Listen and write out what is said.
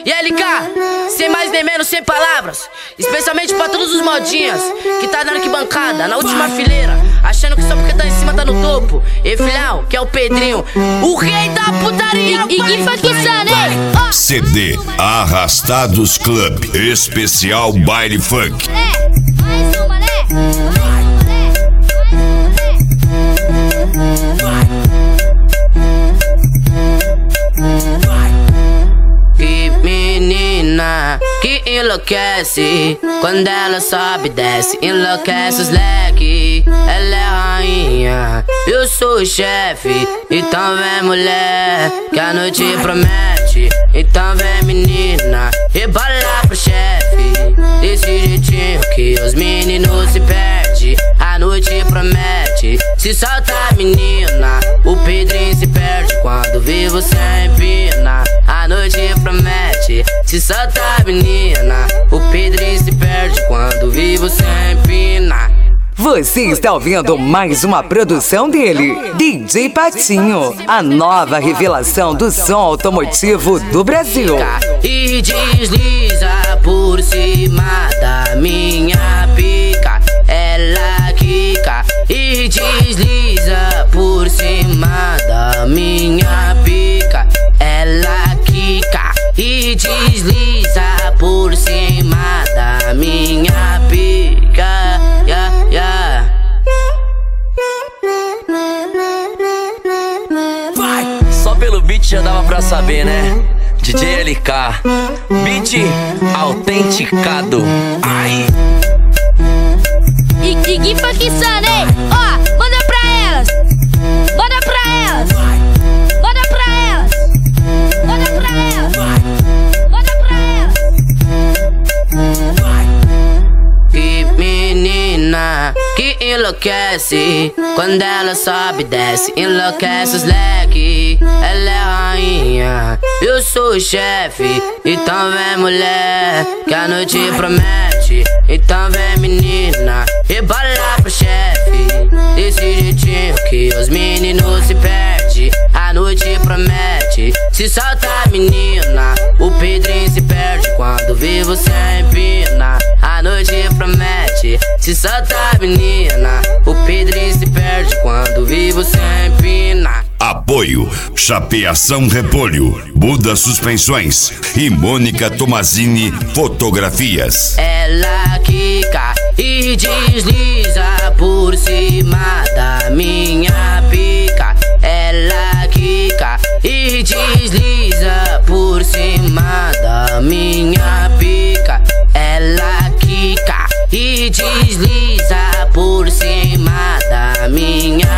E LK, sem mais nem menos, sem palavras. Especialmente pra todos os modinhas que tá na arquibancada, na última fileira, achando que só porque tá em cima tá no topo. E filhão, que é o Pedrinho, o rei da putaria. E que fakizane. CD Arrastados Club Especial Baile Funk. Mais uma, né? Que menina que enlouquece quando ela sobe e desce, enlouquece os leques. Ela é a rainha, eu sou o chefe. Então vem mulher, que a noite promete. Então vem menina, rebola pro chefe. Desse jeitinho que os meninos se perdem. A noite promete, se solta menina. O Pedrinho se perde quando vê você empina. A noite promete, se solta menina. O Pedrinho se perde quando vê você empina. Você está ouvindo mais uma produção dele, DJ Patinho, a nova revelação do som automotivo do Brasil. E desliza por cima da minha pica. Ela quica e desliza por cima da minha pica. Ela quica e desliza por cima da minha pica. Só pelo beat já dava pra saber, né? DJ LK, beat autenticado. Ai! E que fakizane. Ó, manda pra elas. Manda pra elas. Manda pra elas. Manda pra elas. Manda pra elas. Que menina que enlouquece quando ela sobe e desce, enlouquece os leques. Ela é a rainha, eu sou o chefe. Então vem mulher, que a noite promete. Então vem menina, rebola pro chefe. Desse jeitinho que os meninos se perdem. A noite promete, se solta menina. O Pedrinho se perde quando vê você empina. A noite promete, se solta menina. O Pedrinho se perde quando vê você empina. Apoio Chapeação Repolho, Buda Suspensões e Mônica Tomazini Fotografias. Ela quica e desliza por cima da minha pica. Ela quica e desliza por cima da minha pica. Ela quica e desliza por cima da minha